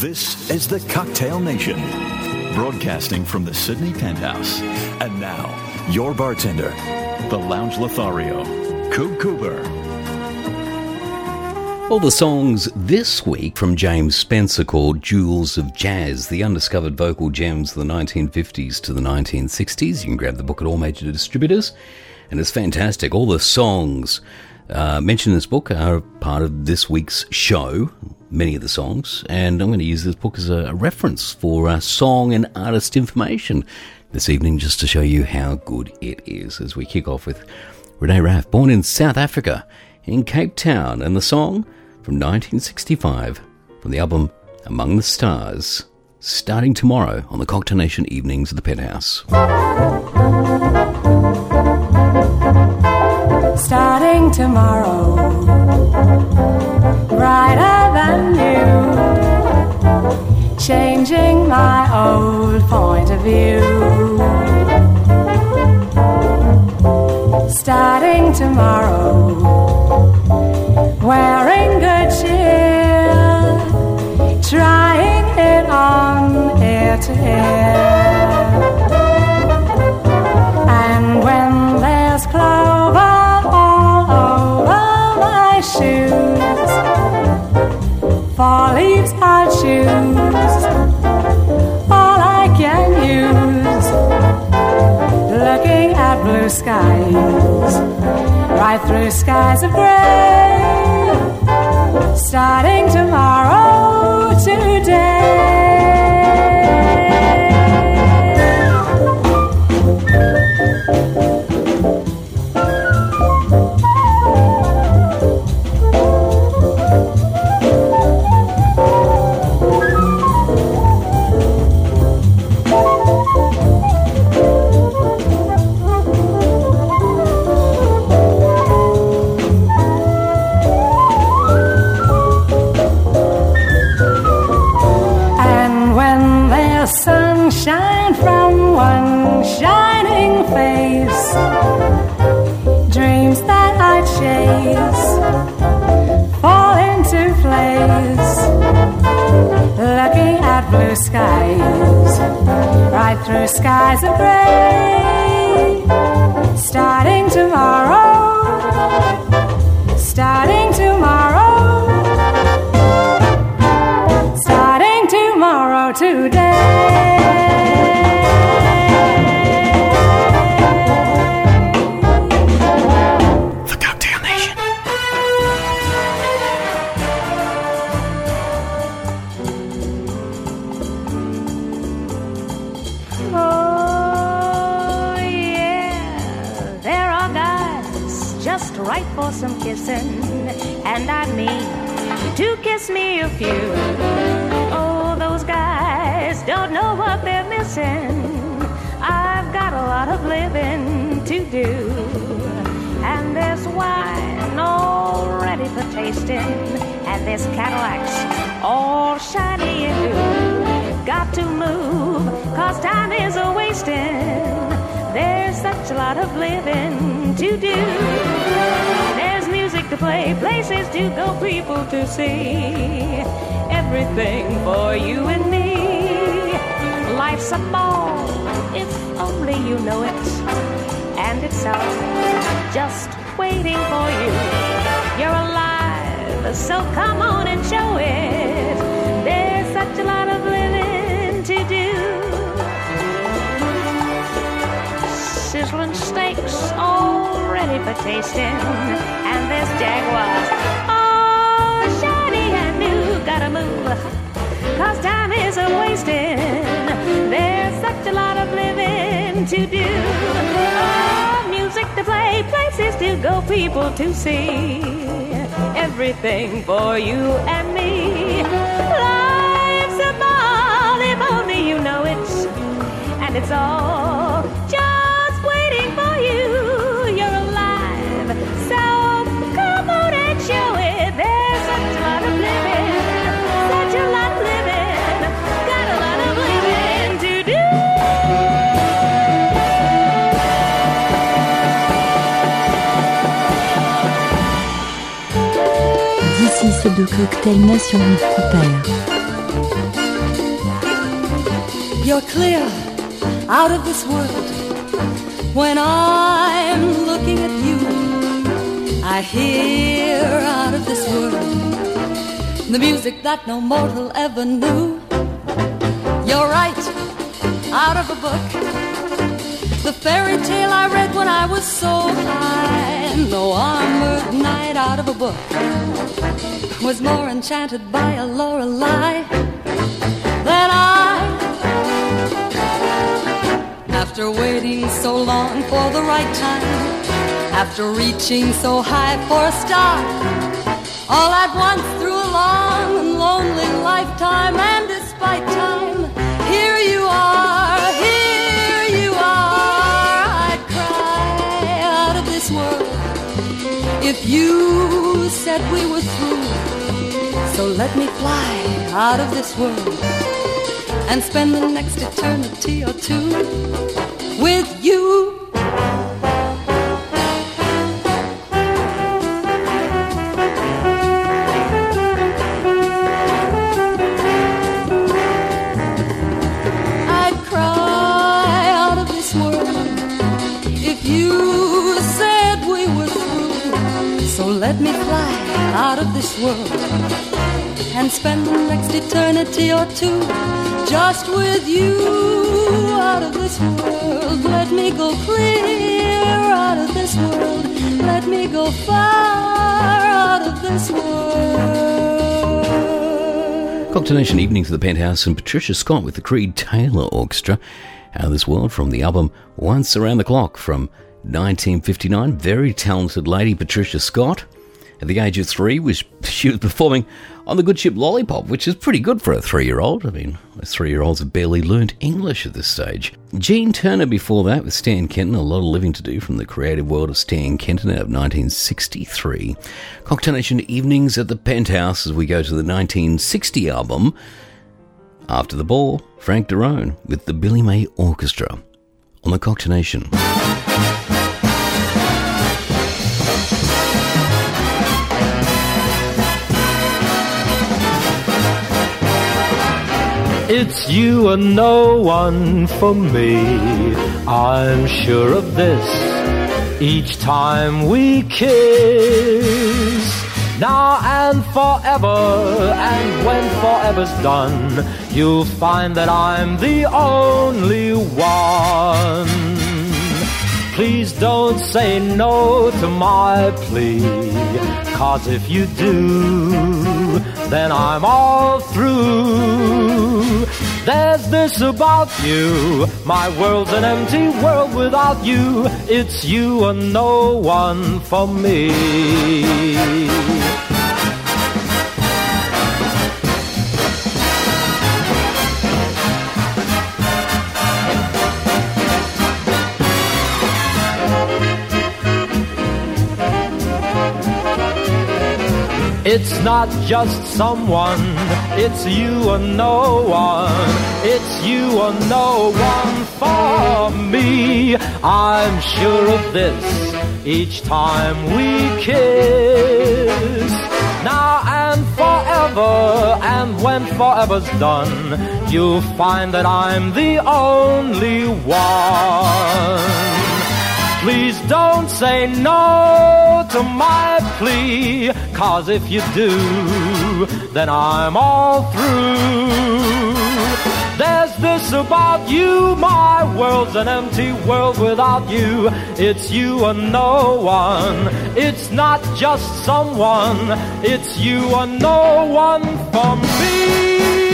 This is the Cocktail Nation, broadcasting from the Sydney Penthouse. And now, your bartender, the Lounge Lothario, Coop Cooper. All the songs this week from James Spencer called Jewels of Jazz, the undiscovered vocal gems of the 1950s to the 1960s. You can grab the book at all major distributors, and it's fantastic. All the songs mentioned in this book are part of this week's show, many of the songs, and I'm going to use this book as a reference for song and artist information this evening, just to show you how good it is, as we kick off with Renee Raff, born in South Africa, in Cape Town, and the song from 1965 from the album Among the Stars, starting tomorrow on the Cocktail Nation evenings at the Penthouse. Starting tomorrow, brighter than new, changing my old point of view. Starting tomorrow, wearing good cheer, trying it on ear to ear. And when there's clover all over my shoes, 4 leaves I'll choose, all I can use, looking at blue skies, right through skies of gray, starting tomorrow today. Sunshine from one shining face, dreams that I chase fall into place, looking at blue skies, right through skies of gray, starting tomorrow, starting tomorrow, starting tomorrow today. Some kissing, and I mean to kiss me a few. Oh, those guys don't know what they're missing. I've got a lot of living to do, and there's wine all ready for tasting, and there's Cadillacs all shiny and new. Got to move, 'cause time is a-wasting. There's such a lot of living to do. There's music to play, places to go, people to see. Everything for you and me. Life's a ball, if only you know it. And it's all just waiting for you. You're alive, so come on and show it. There's such a lot of living to do. Sizzling steaks all ready for tasting, and there's Jaguars all shiny and new. Gotta move, 'cause time is a-wasting. There's such a lot of living to do. Oh, music to play, places to go, people to see. Everything for you and me. Life's a ball, if only you know it. And it's all just waiting for you. You're alive, so come on and show it. There's such a lot of living, such a lot of living, got a lot of living to do. D'ici c'est de Cocktail Nation Coupère. You're clear out of this world. When I'm looking at you, I hear out of this world the music that no mortal ever knew. You're right out of a book, the fairy tale I read when I was so high. No armored knight out of a book was more enchanted by a Lorelei than I. After waiting so long for the right time, after reaching so high for a star, all at once through a long and lonely lifetime, and despite time, here you are, I'd cry out of this world if you said we were through. So let me fly out of this world and spend the next eternity or two with you. I'd cry out of this world if you said we were through. So let me fly out of this world and spend the next eternity or two just with you out of this world. Let me go clear out of this world. Let me go far out of this world. Cocktail Nation Evenings at the Penthouse and Patricia Scott with the Creed Taylor Orchestra. Out of this world from the album Once Around the Clock from 1959. Very talented lady, Patricia Scott. At the age of 3, she was performing on the good ship Lollipop, which is pretty good for a 3-year-old. I mean, those 3-year-olds have barely learnt English at this stage. Gene Turner before that with Stan Kenton, a lot of living to do from the creative world of Stan Kenton out of 1963. Cocktail Nation Evenings at the Penthouse as we go to the 1960 album. After the Ball, Frank Derone with the Billy May Orchestra on the Cocktail Nation. It's you and no one for me, I'm sure of this, each time we kiss. Now and forever, and when forever's done, you'll find that I'm the only one. Please don't say no to my plea, 'cause if you do, then I'm all through. There's this about you, my world's an empty world without you. It's you and no one for me. It's not just someone, it's you and no one. It's you and no one for me. I'm sure of this each time we kiss. Now and forever, and when forever's done, you'll find that I'm the only one. Please don't say no to my plea, 'cause if you do, then I'm all through. There's this about you, my world's an empty world without you. It's you and no one, it's not just someone, it's you and no one for me.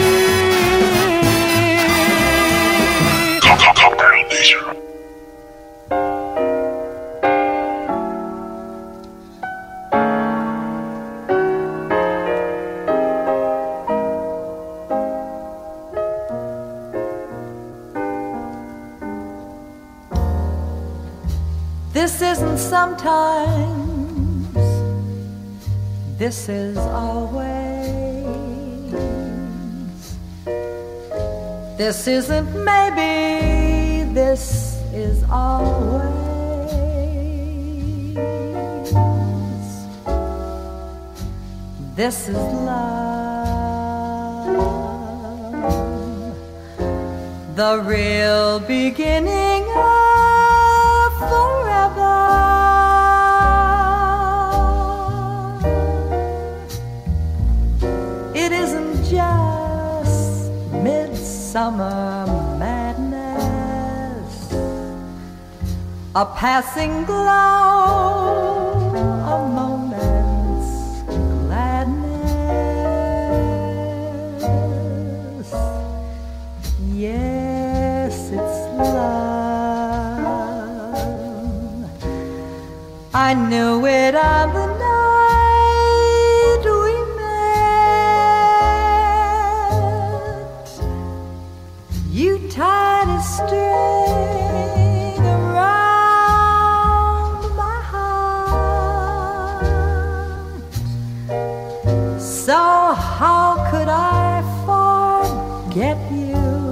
This isn't sometimes, this is always. This isn't maybe, this is always. This is love, the real beginning of forever. It isn't just midsummer madness, a passing glow, a moment's gladness. Yes, it's love. I knew it on the night we met. You tied a string around my heart. So how could I forget you?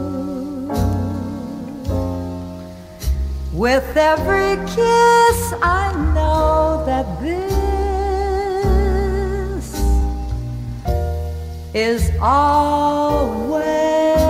With every kiss I know that this is always.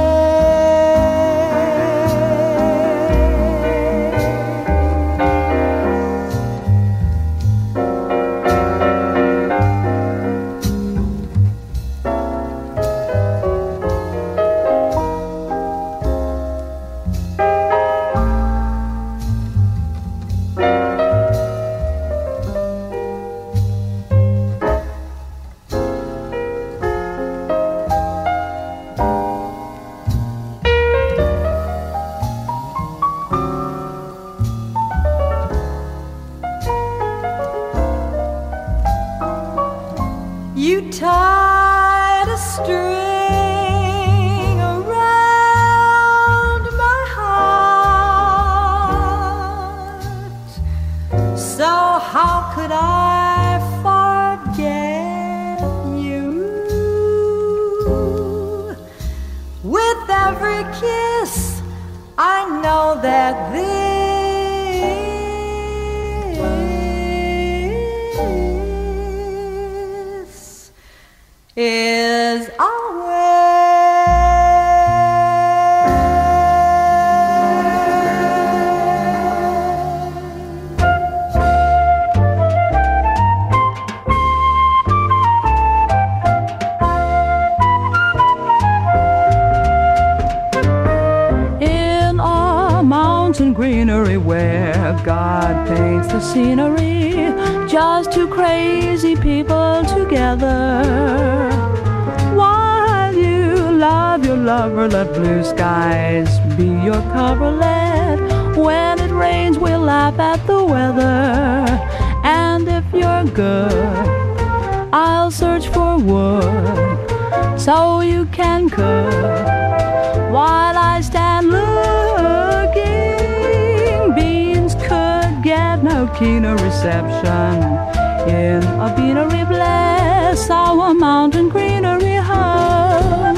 You tied a string around my heart. So how could I forget you? With every kiss I know that this is In a mountain greenery where God paints the scenery, just two crazy people together. While you love your lover, let blue skies be your coverlet. When it rains, we'll laugh at the weather. And if you're good, I'll search for wood so you can cook while I stand looking. Beans could get no keener reception in a beanery. Bless our mountain greenery home.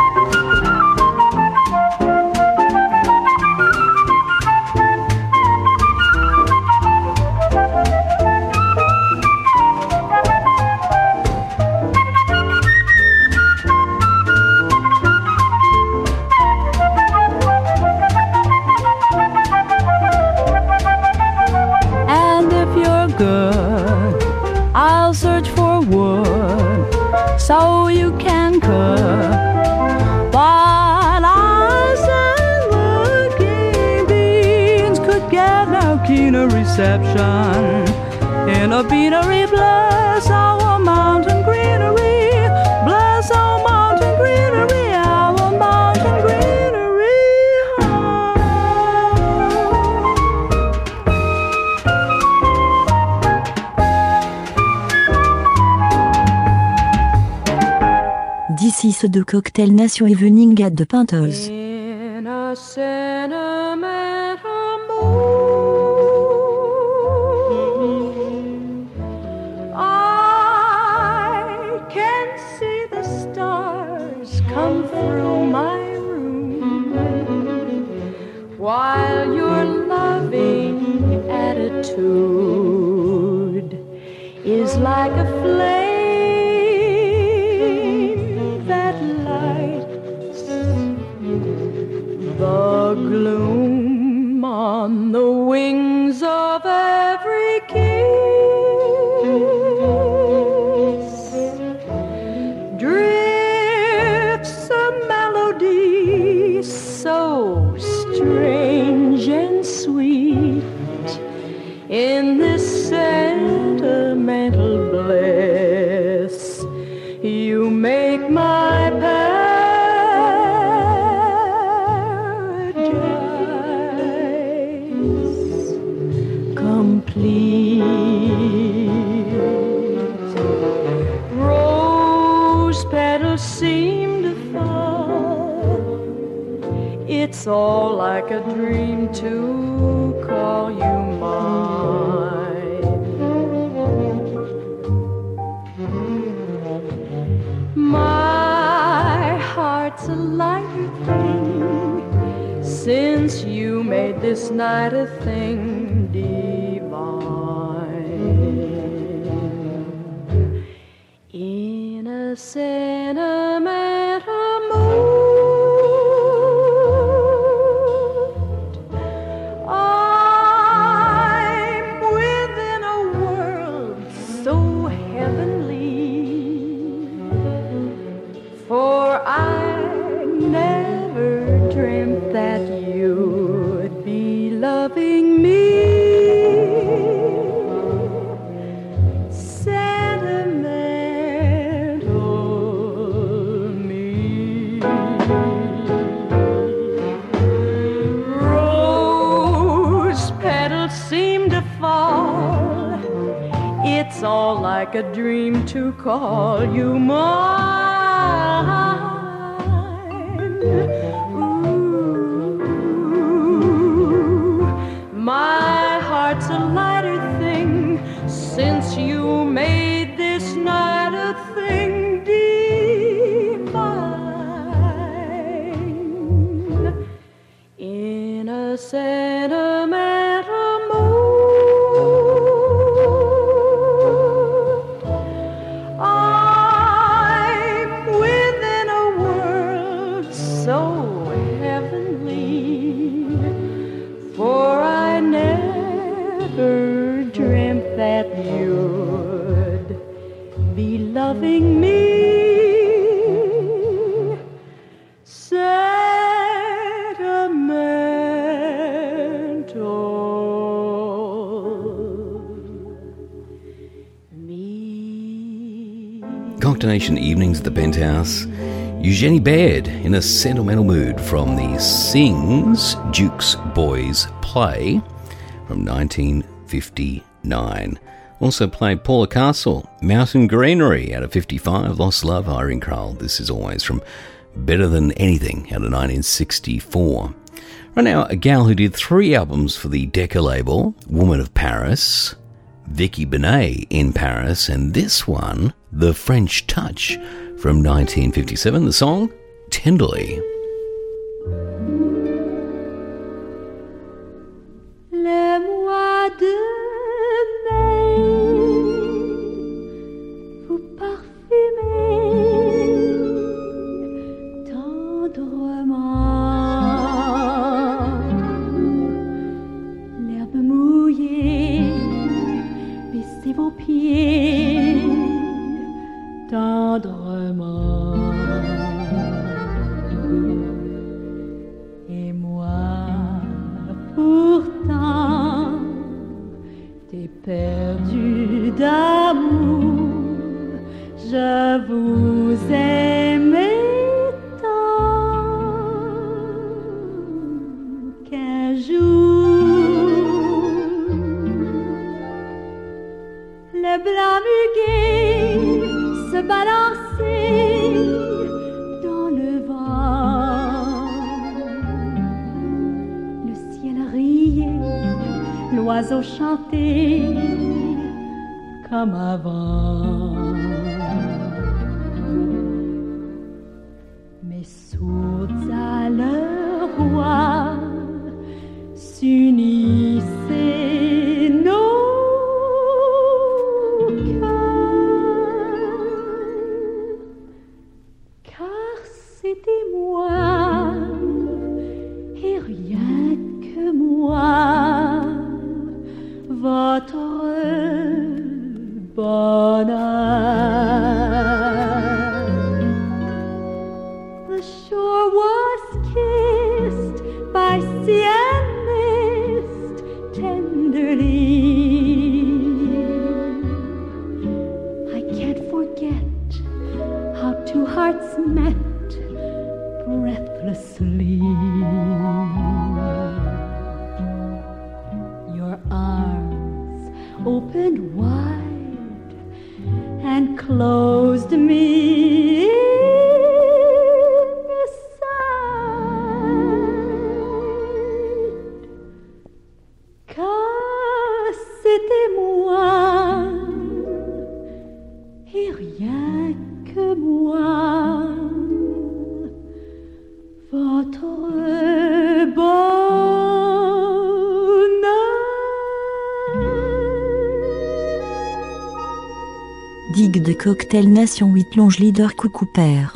And if you're good, I'll search for wood so you can cook while I stand looking. Beans could get no keener reception in a beanery. Bless our mountain greenery. Bless our mountain greenery. Our mountain greenery. D'ici ceux de Cocktail Nation Evening at the Pintles. In a sentimental mood, I can see the stars come through my room, while your loving attitude is like a flame that lights the the gloom on the wings of every kiss drifts a melody so strange and sweet in this sentimental bliss. You make my paradise complete. Rose petals seem to fall. It's all like a dream to call you mine. My heart's a lighter thing since you made this night a thing divine. In a sentimental mood, I'm within a world so heavenly, for I never dreamt that you'd be loving me. Sentimental me. Rose petals seem to fall. It's all like a dream to call you mine. Ooh, my heart's a lighter thing since you made this night a thing divine. In a sentimental mood, I'm within a world so heavenly, for I never dreamt that you'd be loving me. Cocktailnation Evenings at the Penthouse. Eugenie Baird in a sentimental mood from the Sings Duke's Boys play from 1959. Also played Paula Castle, Mountain Greenery out of 55, Lost Love, Irene Kral. This is always from Better Than Anything out of 1964. Right now, a gal who did 3 albums for the Decca label, Woman of Paris, Vicky Benet in Paris, and this one, The French Touch from 1957, the song Tenderly. Le mois de mai, vous parfumez tendrement l'herbe mouillée, baissez vos pieds tendrement. Et moi, pourtant, t'es perdu d'amour. Je vous aimais tant qu'un jour, le blanc muguet se balançait dans le vent. Le ciel riait, l'oiseau chantait comme avant. Mais sourds à leur voix s'unissaient nos c'était moi et rien shore was kissed by sea and mist tenderly. I can't forget how two hearts met breathlessly. Your arms opened wide and closed me inside. 'Car c'était moi et rien que moi, votre bonheur. Digue de Cocktail Nation 8 Longe Leader Coucou Père.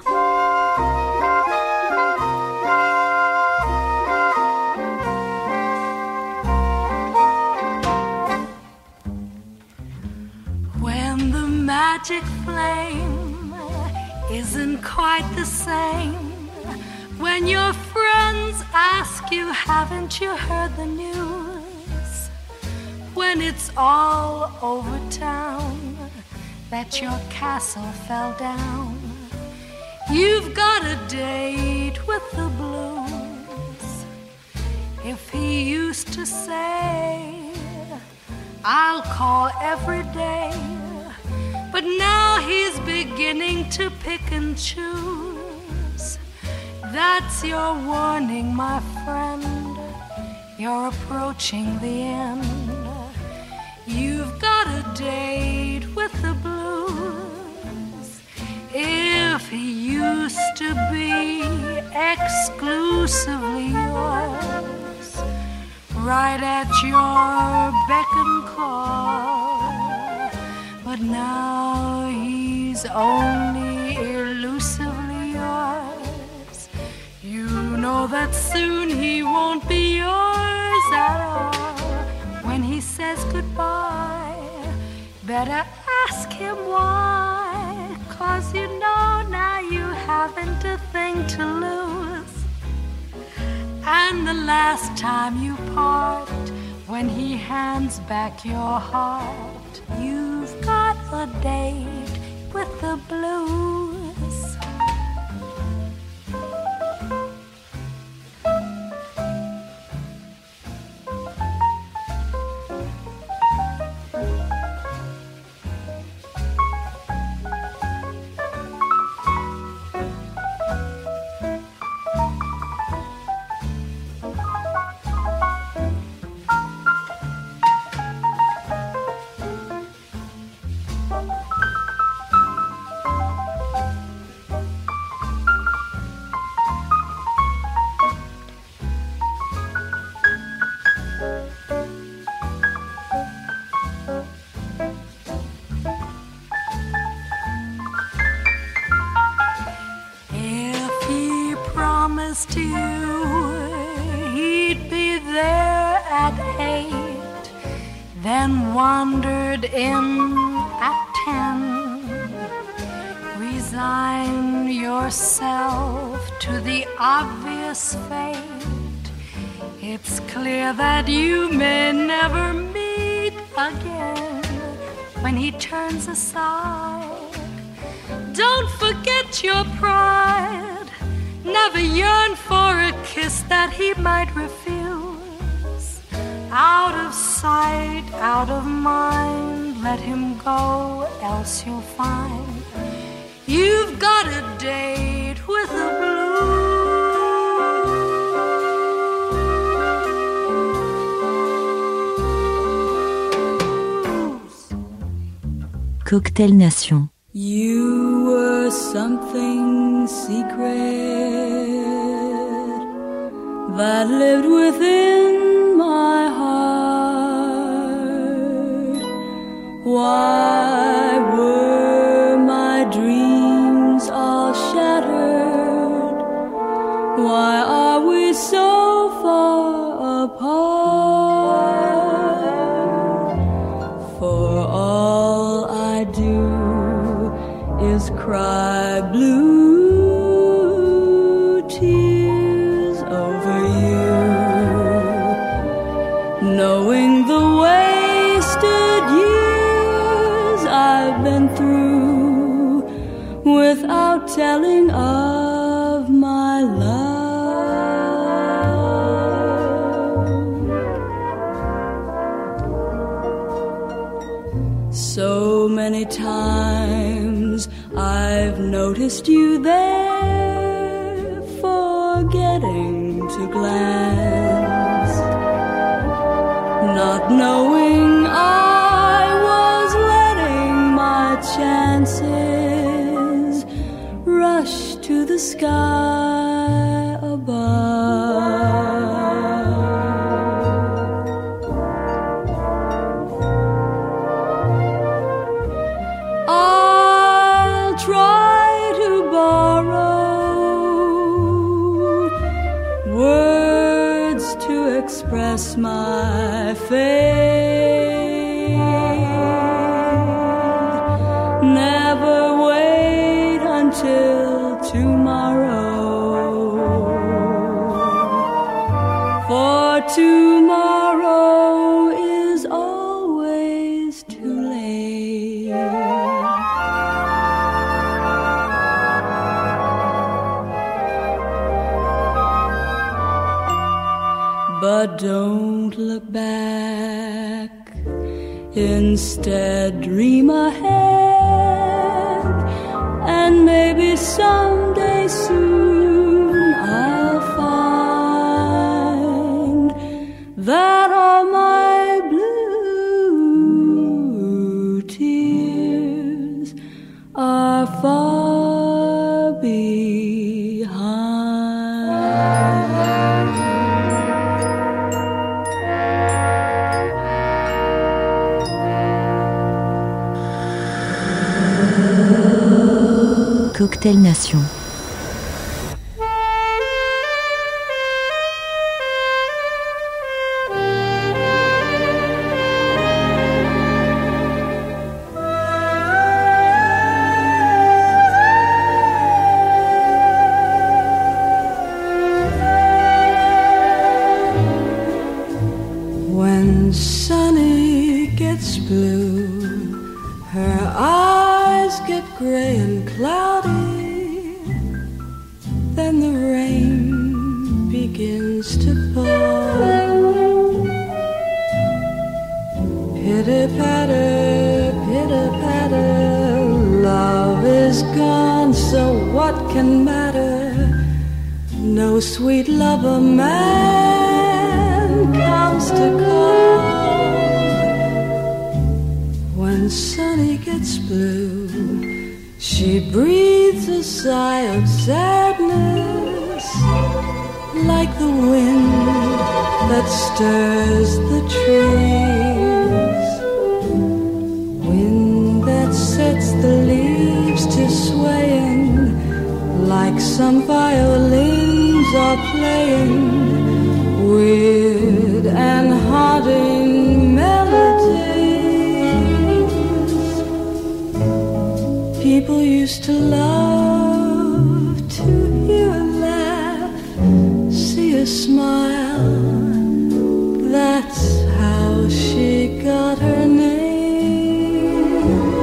When the magic flame isn't quite the same, when your friends ask you, haven't you heard the news? When it's all over town that your castle fell down, you've got a date with the blues. If he used to say, I'll call every day, but now he's beginning to pick and choose. That's your warning, my friend. You're approaching the end. You've got a date with the blues. If he used to be exclusively yours, right at your beck and call, but now he's only elusively yours. You know that soon he won't be yours at all. When he says goodbye, better ask him why, 'cause you know now you haven't a thing to lose. And the last time you part, when he hands back your heart, you've got a date with the blues. To you, he'd be there at 8, then wandered in at 10. Resign yourself to the obvious fate. It's clear that you may never meet again. When he turns aside, don't forget your pride. Never yearn for a kiss that he might refuse. Out of sight, out of mind, let him go, else you'll find you've got a date with the blues. Cocktail Nation. You were something secret that lived within my heart. Why were my dreams all shattered? Why are we so far apart? For all I do, cry blues. tears over you, knowing the wasted years I've been through without telling of my love. So many times I've noticed you there, forgetting to glance, not knowing I was letting my chances rush to the sky above. I'll try to borrow words to express my faith. Never wait until tomorrow, for tomorrow is always too late. But don't look back, instead dream ahead, and maybe someday soon I'll find that all my blue tears are far behind. Cocktail Nation. When Sunny gets blue, her eyes get gray and cloudy, then the rain begins to fall. Pitter-patter, pitter-patter, love is gone, so what can matter? No sweet lover man comes to call. When Sunny gets blue, she breathes a sigh of sadness, like the wind that stirs the trees, wind that sets the leaves to swaying, like some violins are playing, weird and haunting melodies. People used to love to hear a laugh, see a smile. That's how she got her name.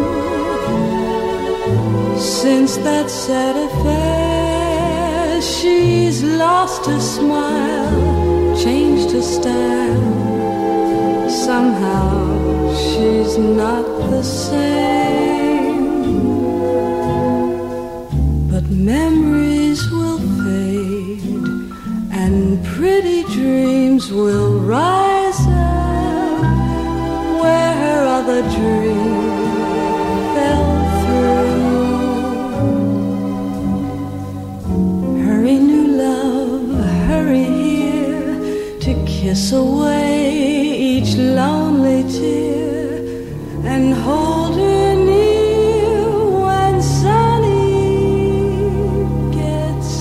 Since that sad affair, she's lost her smile, changed her style. Somehow she's not the same. But memories will fade, and pretty dreams will rise up where her other dream fell through. Hurry, new love, hurry here to kiss away each lonely tear and hold her near when Sunny gets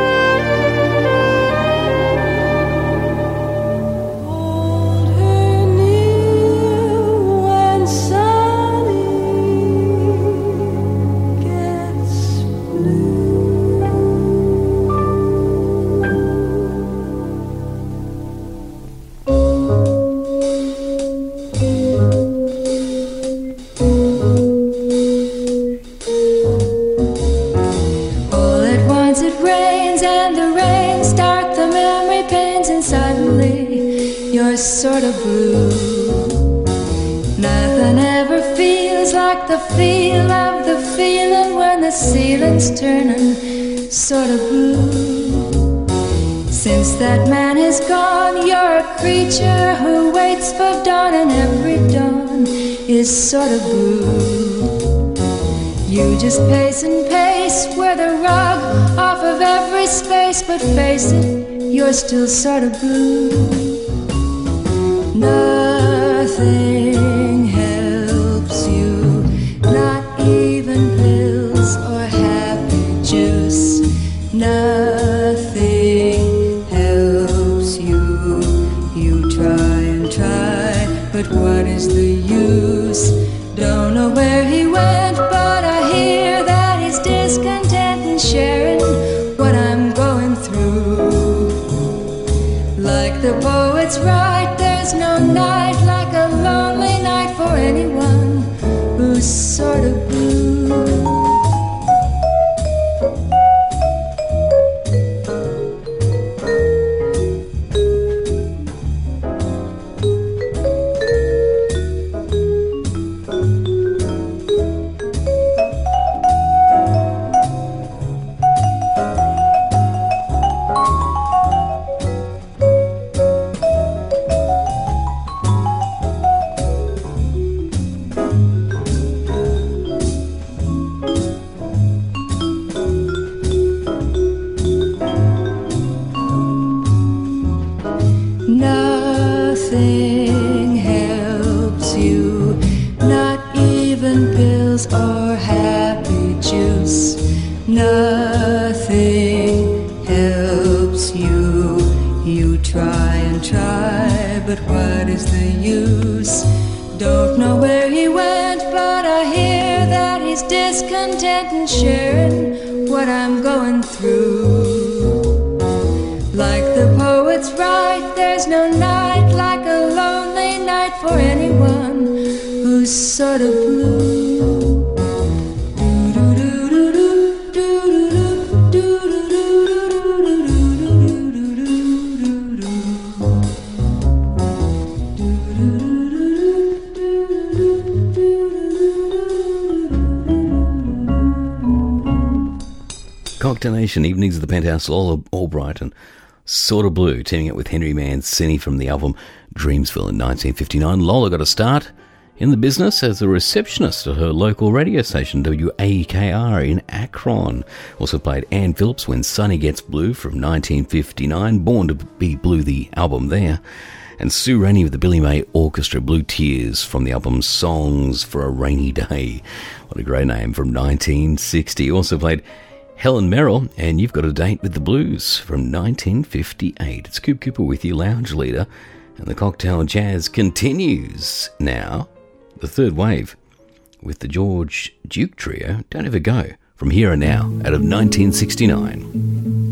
hold her the feel of the feeling when the ceiling's turning sort of blue. Since that man is gone, you're a creature who waits for dawn, and every dawn is sort of blue. You just pace and pace, wear the rug off of every space, but face it, you're still sort of blue. Nothing helps you, not even pills or happy juice. Nothing helps you. You try and try, but what is the use? Don't know where he went, but I hear that he's discontent and sharing what I'm going through. Like the poet's right, there's no night like a lonely night for anyone who's sort of blue. Nothing helps you, not even pills or happy juice. Nothing helps you. You try and try, but what is the use? Don't know where he went, but I hear that he's discontent and sharing what I'm going through. Like the poet's right, there's no night like a lonely night for anyone who's sort of blue. Cocktail Nation, evenings at the Penthouse, Lola Albright and Sort of Blue, teaming up with Henry Mancini from the album Dreamsville in 1959. Lola got a start in the business as a receptionist at her local radio station, WAKR in Akron. Also played Ann Phillips when Sunny Gets Blue from 1959, Born to Be Blue, the album there. And Sue Rainey with the Billy May Orchestra, Blue Tears from the album Songs for a Rainy Day. What a great name, from 1960. Also played Helen Merrill, and You've Got a Date with the Blues from 1958. It's Coop Cooper with you, lounge leader, and the Cocktail Jazz continues now. The third wave with the George Duke Trio, Don't Ever Go, from Here and Now, out of 1969.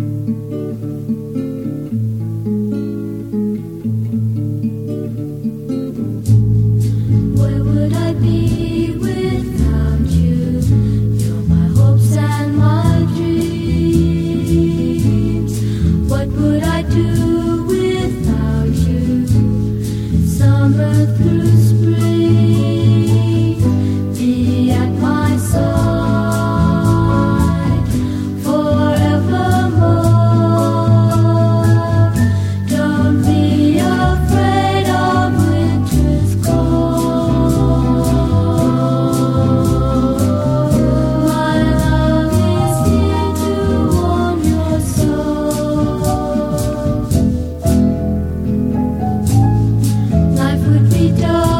Life would be dark.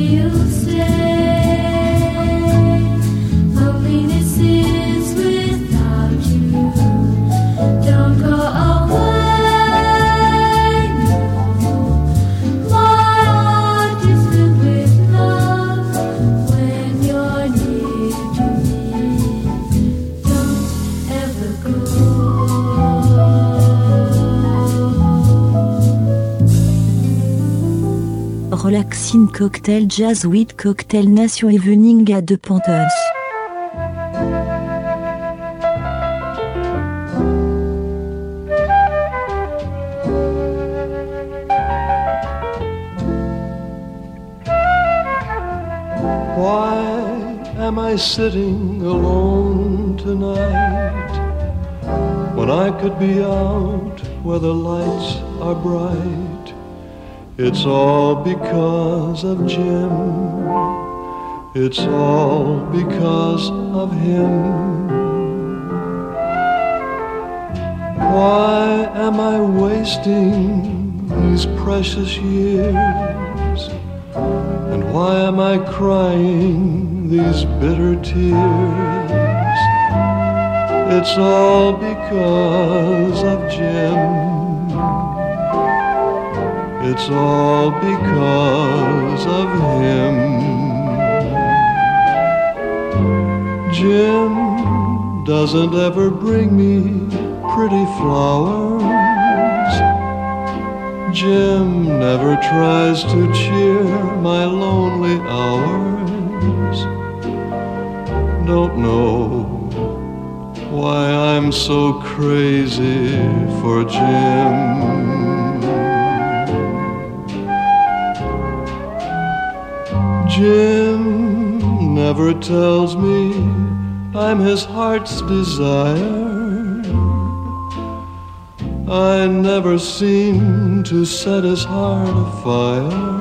Relaxing Cocktail Jazz with Cocktail Nation Evening at the Panthers. Why am I sitting alone tonight when I could be out where the lights are bright? It's all because of Jim. It's all because of him. Why am I wasting these precious years? And why am I crying these bitter tears? It's all because of Jim. It's all because of him. Jim doesn't ever bring me pretty flowers. Jim never tries to cheer my lonely hours. Don't know why I'm so crazy for Jim. Jim never tells me I'm his heart's desire. I never seem to set his heart afire.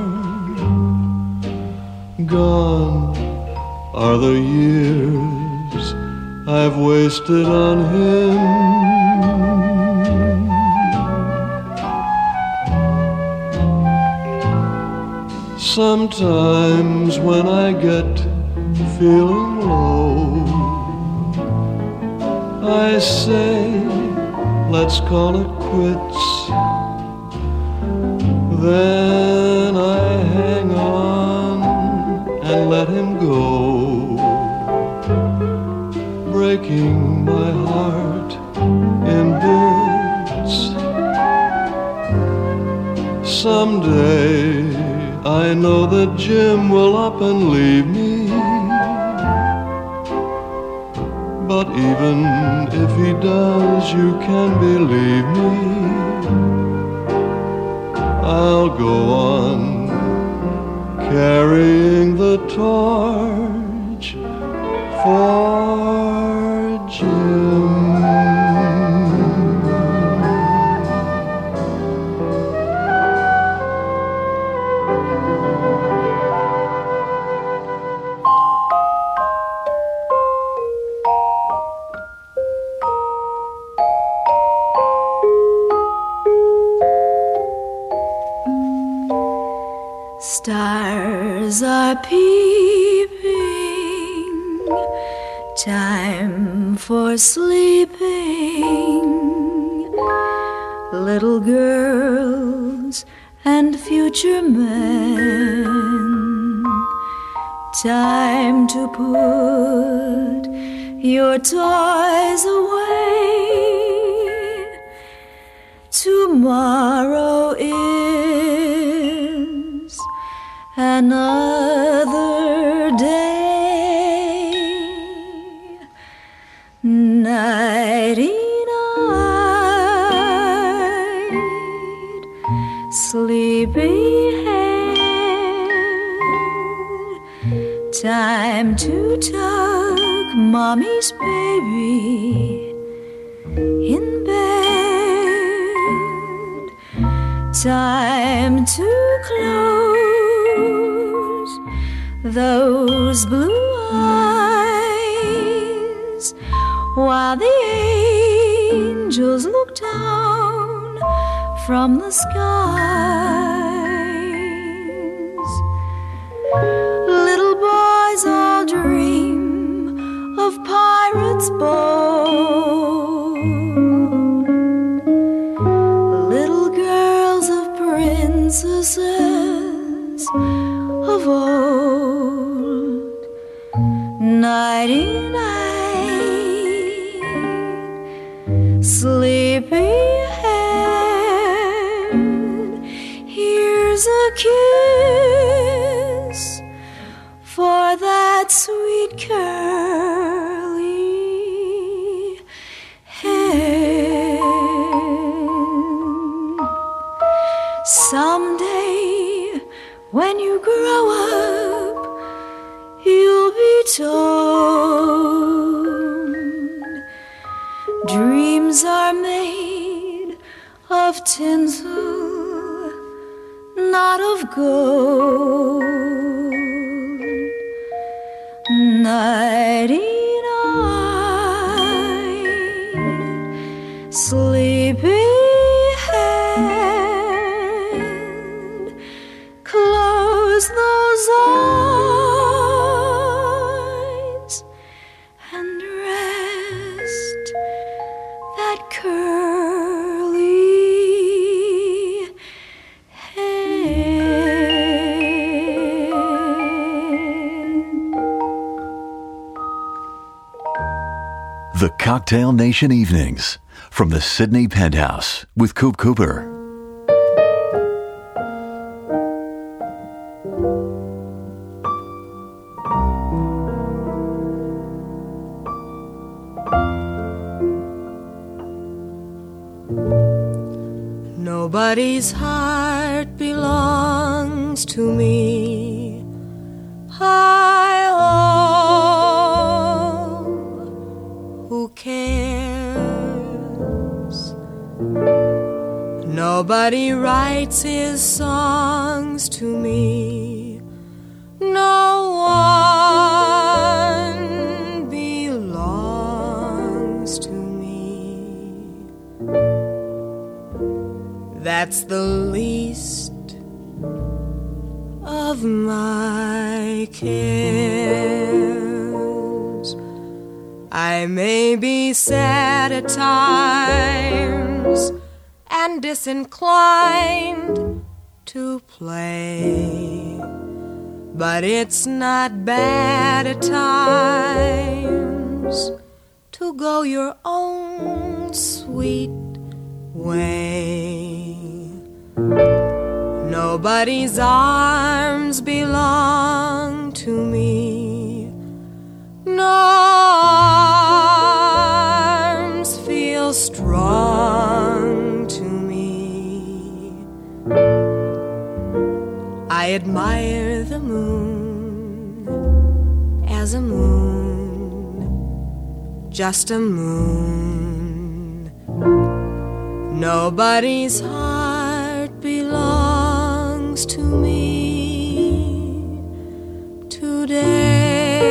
Gone are the years I've wasted on him. Sometimes when I get feeling low, I say, let's call it quits. Then I hang on and let him go, breaking my heart in bits. Someday I know that Jim will up and leave me, but even if he does, you can believe me, I'll go on carrying the torch for Jim. Stars are peeping, time for sleeping. Little girls and future men, time to put your toys away. Tomorrow is another day. Nighty-night, sleepyhead, time to tuck mommy's baby in bed, time to close those blue eyes while the angels look down from the skies. of old. Nighty-night, sleepyhead, here's a kiss for that sweet curly head. Someday, when you grow up, you'll be told dreams are made of tinsel, not of gold. Nighty-night, sleepyhead, close those eyes and rest that curly head. The Cocktail Nation Evenings from the Sydney Penthouse with Coop Cooper. Nobody's heart belongs to me. Hi-oh, who cares? Nobody writes his songs to me. No one belongs to me. That's the least of my cares. I may be sad at times and disinclined to play, but it's not bad at times to go your own sweet way. Nobody's arms belong to me. No arms feel strong to me. I admire the moon as a moon, just a moon. Nobody's heart belongs to me today.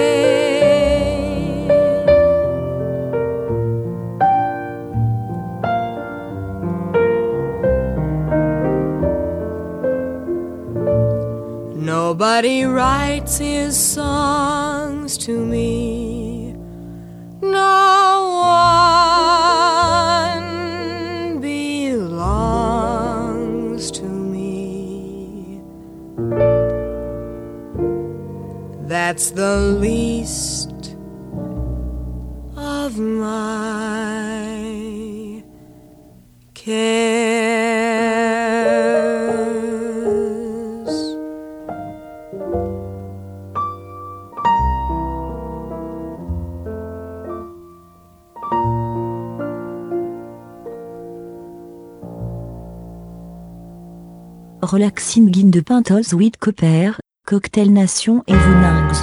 Nobody writes his songs to me. No one belongs to me. That's the least of my cares. Relaxing Guine de Pintos with Cooper, Cocktail Nation Evenings.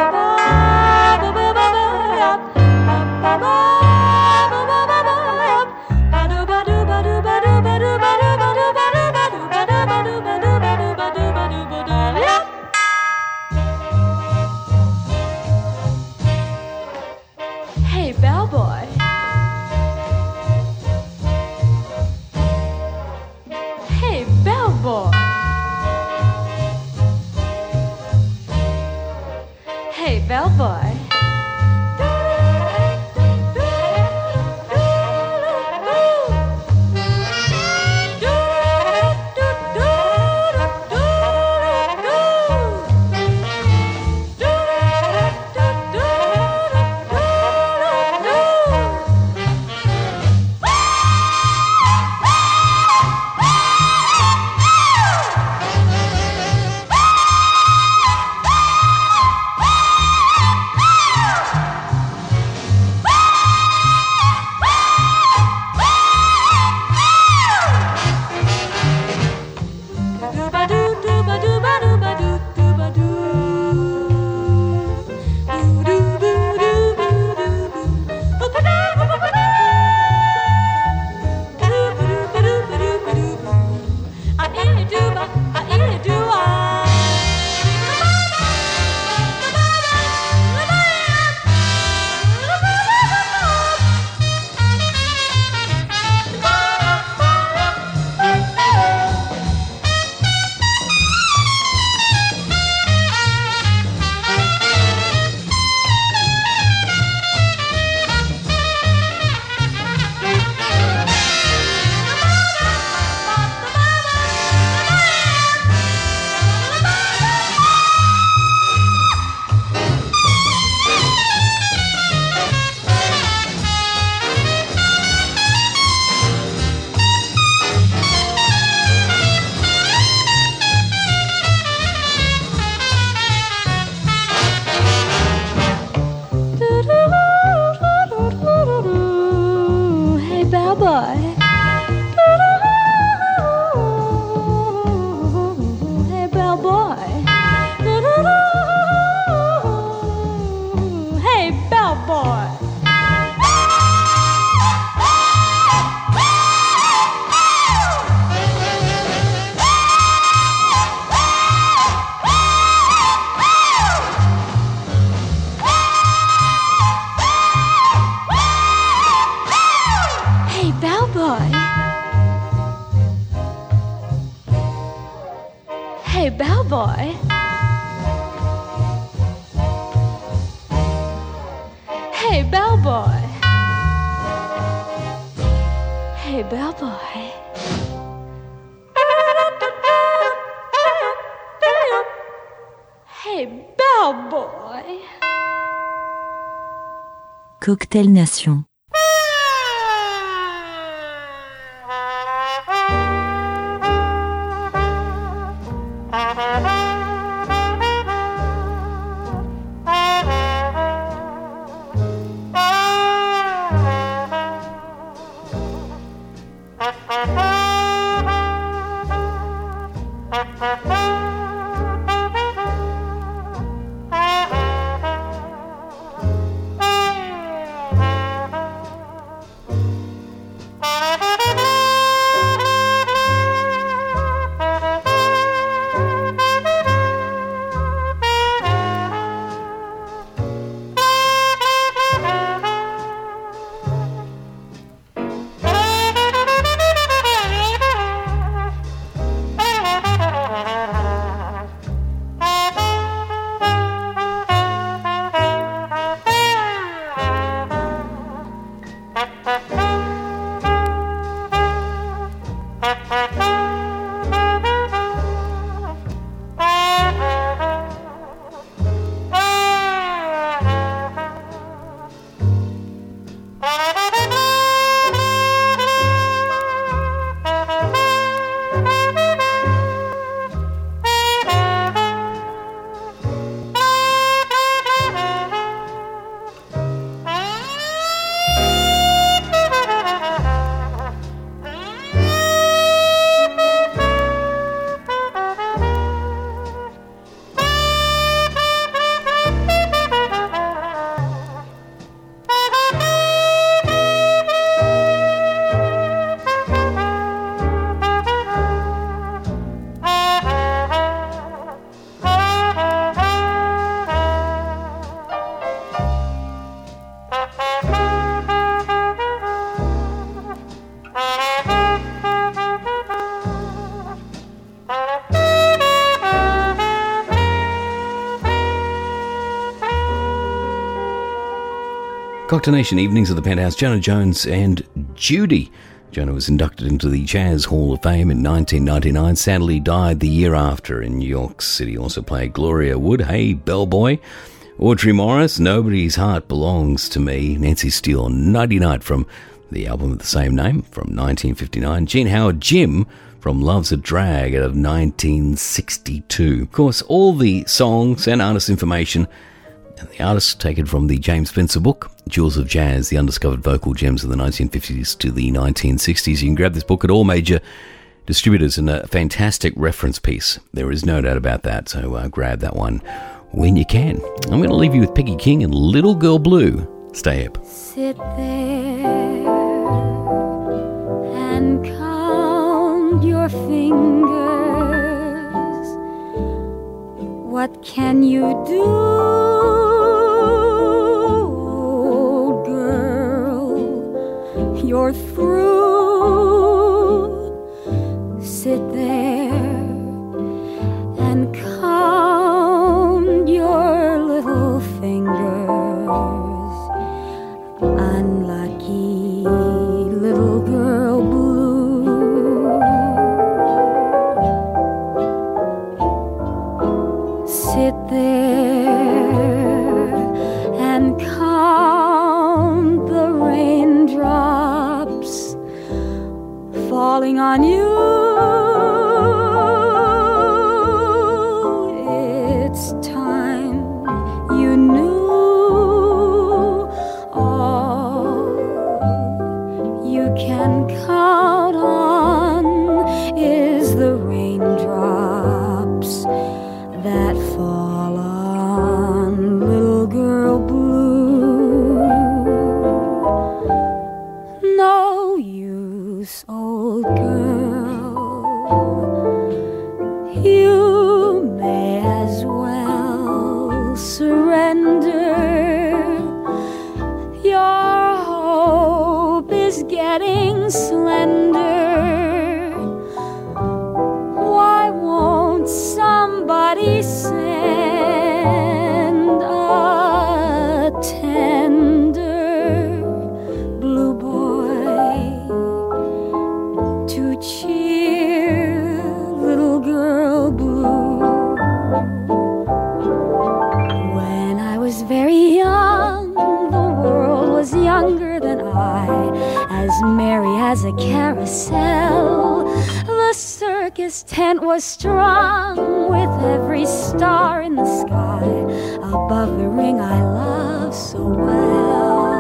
Hey, bellboy. Hey, bellboy. Hey, bellboy. bellboy. Hey, bellboy. Hey, bellboy. Hey, bellboy. Cocktail Nation. Cocktail Nation evenings at the Penthouse. Jonah Jones and Judy. Jonah was inducted into the Jazz Hall of Fame in 1999. Sadly died the year after in New York City. Also played Gloria Wood, Hey Bellboy. Audrey Morris, Nobody's Heart Belongs to Me. Nancy Steele, Nighty Night from the album of the same name from 1959. Gene Howard, Jim from Love's a Drag out of 1962. Of course, all the songs and artist information and the artists taken from the James Spencer book, Jewels of Jazz, the undiscovered vocal gems of the 1950s to the 1960s. You can grab this book at all major distributors and a fantastic reference piece. There is no doubt about that, so grab that one when you can. I'm going to leave you with Peggy King and Little Girl Blue. Stay up. Sit there and count your fingers. What can you do, old girl? You're through. Sit there and count your little fingers. Unlucky little girl blue. Sit there and count the raindrops falling on you. It's time you knew all you can count on is the raindrops that fall on little girl blue. No use, old girl, you may as well surrender. Your hope is getting slender. Why won't somebody carousel. The circus tent was strung with every star in the sky above the ring I love so well.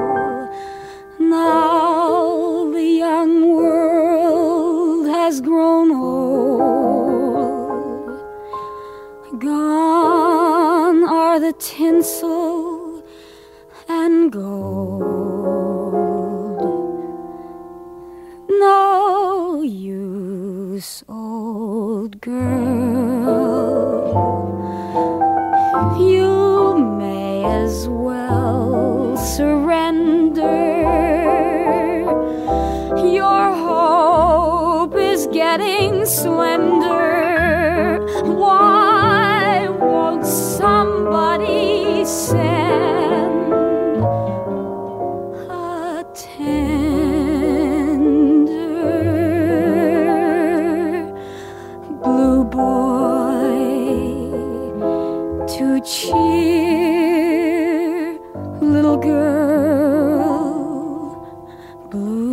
Now the young world has grown old. Gone are the tinsel and gold. No use, old girl. You may as well surrender. Your hope is getting slender. Why won't somebody send a tender blue boy to cheer little girl blue?